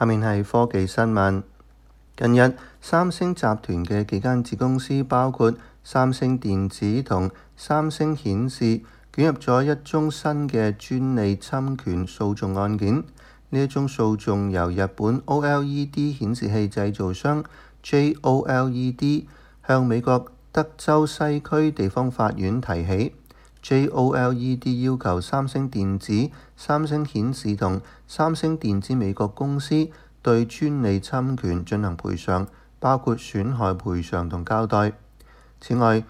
下面係科技新聞。近日，三星集團嘅幾間子公司，包括三星電子同三星顯示，捲入咗一宗新嘅專利侵權訴訟案件。呢一宗訴訟由日本 OLED 顯示器製造商 JOLED 向美國德州西區地方法院提起。JOLED 要求三星電子、三星顯示同三星電子美國公司對專利侵權進行賠償，包括損害賠償同交代。此外，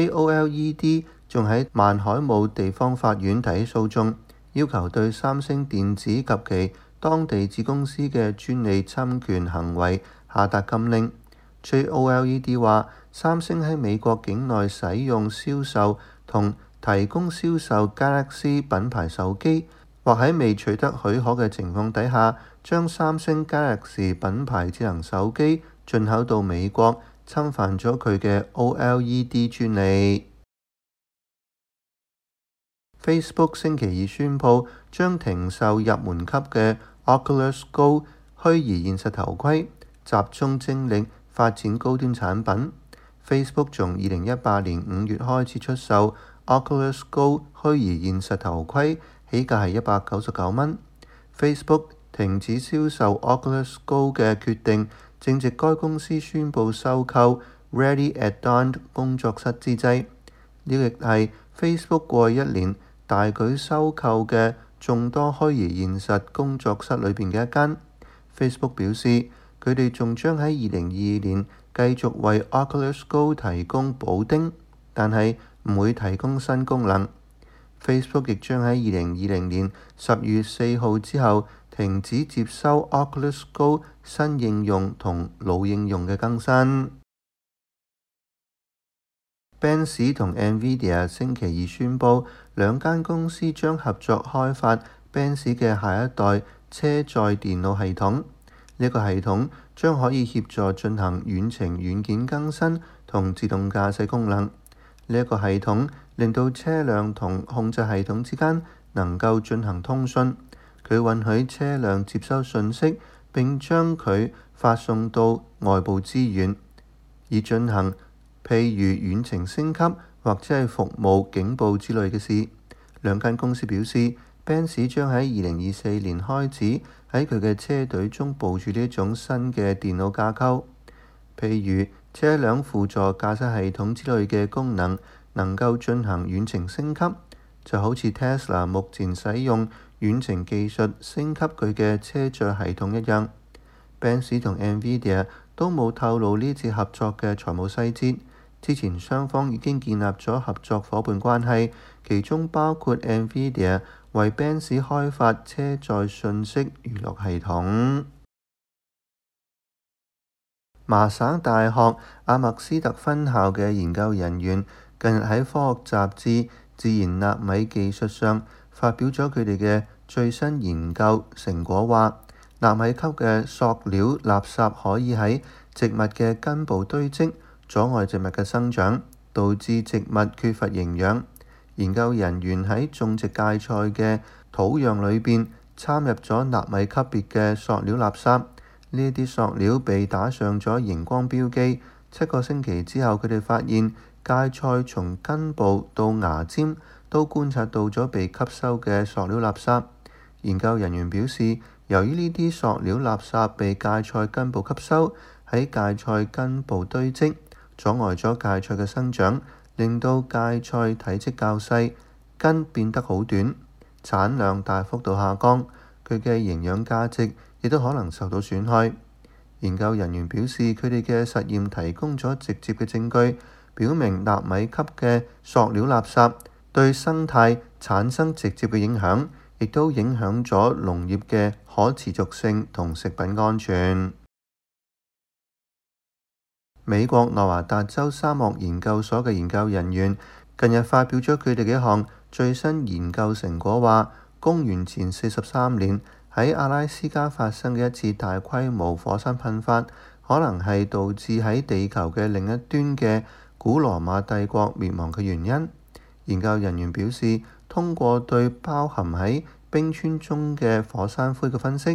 JOLED 仲喺萬海姆地方法院提起訴訟，要求對三星電子及其當地子公司嘅專利侵權行為下達禁令。JOLED 話，三星喺美國境內使用、銷售同提供銷售 Galaxy 品牌手機，或喺未取得許可嘅情況底下，將三星 Galaxy 品牌智能手機進口到美國，侵犯咗佢嘅 OLED 專利。Facebook 星期二宣布將停售入門級嘅 Oculus Go 虛擬現實頭盔，集中精力發展高端產品。Facebook 從2018年5月開始出售 Oculus Go 虛擬現實頭盔，起價係199蚊。Facebook 停止銷售 Oculus Go 嘅決定，正值該公司宣布收購 Ready at Dawn 工作室之際。呢亦係 Facebook 過去一年大舉收購嘅眾多虛擬現實工作室裏邊嘅一間。Facebook 表示，佢哋仲將喺2022年繼續為 Oculus Go 提供補丁，但係唔會提供新功能。Facebook 亦將喺2020年10月4號之後停止接收 Oculus Go 新應用同老應用嘅更新。Benz 同 NVIDIA 星期二宣布，兩間公司將合作開發 Benz 嘅下一代車載電腦系統。呢個系統將可以協助進行遠程軟件更新同自動駕駛功能。呢一個系統令到車輛同控制系統之間能夠進行通訊。佢允許車輛接收信息並將佢發送到外部資源，以進行譬如遠程升級或者係服務警報之類嘅事。兩間公司表示，Benz 將喺2024年開始喺佢嘅車隊中部署呢一種新嘅電腦架構，譬如車輛輔助駕駛系統之類嘅功能能夠進行遠程升級，就好似 Tesla 目前使用遠程技術升級佢嘅車載系統一樣。Benz 同 NVIDIA 都冇透露呢次合作嘅財務細節。之前雙方已經建立咗合作夥伴關係，其中包括 NVIDIA 為 Benz 開發車載信息娛樂系統。麻省大學阿默斯特分校嘅研究人員近日喺科學雜誌《自然納米技術》上發表咗佢哋嘅最新研究成果，話納米級嘅塑料垃圾可以喺植物嘅根部堆積，阻礙植物嘅生長，導致植物缺乏營養。研究人員喺種植芥菜嘅土壤裏邊參入咗納米級別嘅塑料垃圾，呢啲塑料被打上咗熒光標記。7個星期之後，佢哋發現芥菜從根部到芽尖都觀察到咗被吸收嘅塑料垃圾。研究人員表示，由於呢啲塑料垃圾被芥菜根部吸收，喺芥菜根部堆積，阻礙咗芥菜嘅生長，令到芥菜體積較細，根變得好短，產量大幅度下降，佢嘅營養價值亦都可能受到損害。研究人員表示，佢哋嘅實驗提供咗直接嘅證據，表明納米級嘅塑料垃圾對生態產生直接嘅影響，亦都影響咗農業嘅可持續性同食品安全。美國內華達州沙漠研究所嘅研究人員近日發表咗佢哋嘅一項最新研究成果，話公元前43年喺阿拉斯加發生嘅一次大規模火山噴發，可能係導致喺地球嘅另一端嘅古羅馬帝國滅亡嘅原因。研究人員表示，通過對包含喺冰川中嘅火山灰嘅分析，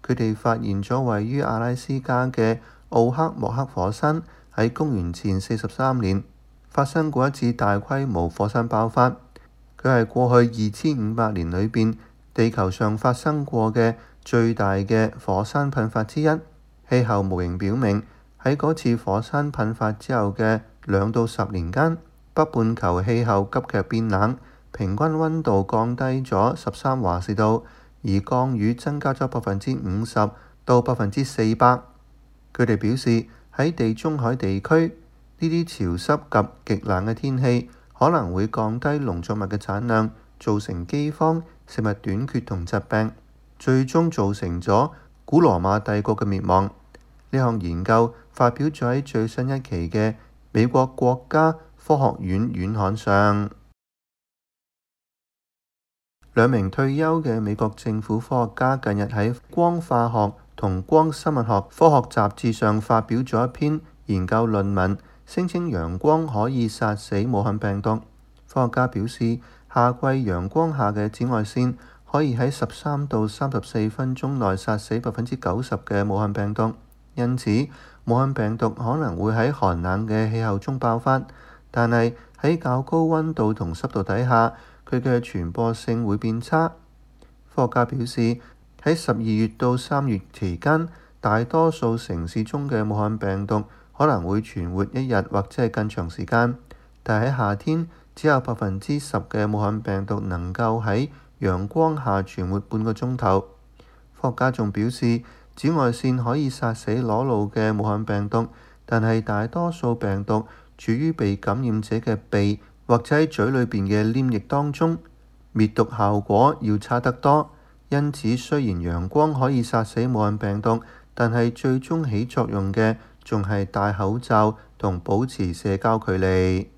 佢哋發現咗位於阿拉斯加嘅奧克莫克火山喺公元前43年發生過一次大規模火山爆發。佢係過去2500年裏邊地球上發生過嘅最大嘅火山噴發之一。氣候模型表明，喺嗰次火山噴發之後嘅2到10年間，北半球氣候急劇變冷，平均温度降低咗13華氏度，而降雨增加咗50%到400%。佢哋表示喺地中海地區，呢啲潮濕及極冷嘅天氣可能會降低農作物嘅產量，造成饑荒、食物短缺同疾病，最終造成咗古羅馬帝國嘅滅亡。呢項研究發表咗喺最新一期嘅美國國家科學院院刊上。2名退休嘅美國政府科學家近日喺光化學同光生物學科學雜誌上發表咗一篇研究論文，聲稱陽光可以殺死武漢病毒。科學家表示，夏季陽光下嘅紫外線可以喺13到34分鐘內殺死90%嘅武漢病毒，因此武漢病毒可能會喺寒冷嘅氣候中爆發，但係喺較高温度同濕度底下，佢嘅傳播性會變差。科學家表示，喺12月到3月期間，大多數城市中嘅武漢病毒可能會存活1日或者係更長時間，但係喺夏天只有10%嘅武漢病毒能夠喺陽光下存活半個鐘頭。科學家仲表示，紫外線可以殺死裸露嘅武漢病毒，但係大多數病毒處於被感染者嘅鼻或者喺嘴裏邊嘅黏液當中，滅毒效果要差得多。因此，雖然陽光可以殺死武漢病毒，但係最終起作用嘅仲係戴口罩同保持社交距離。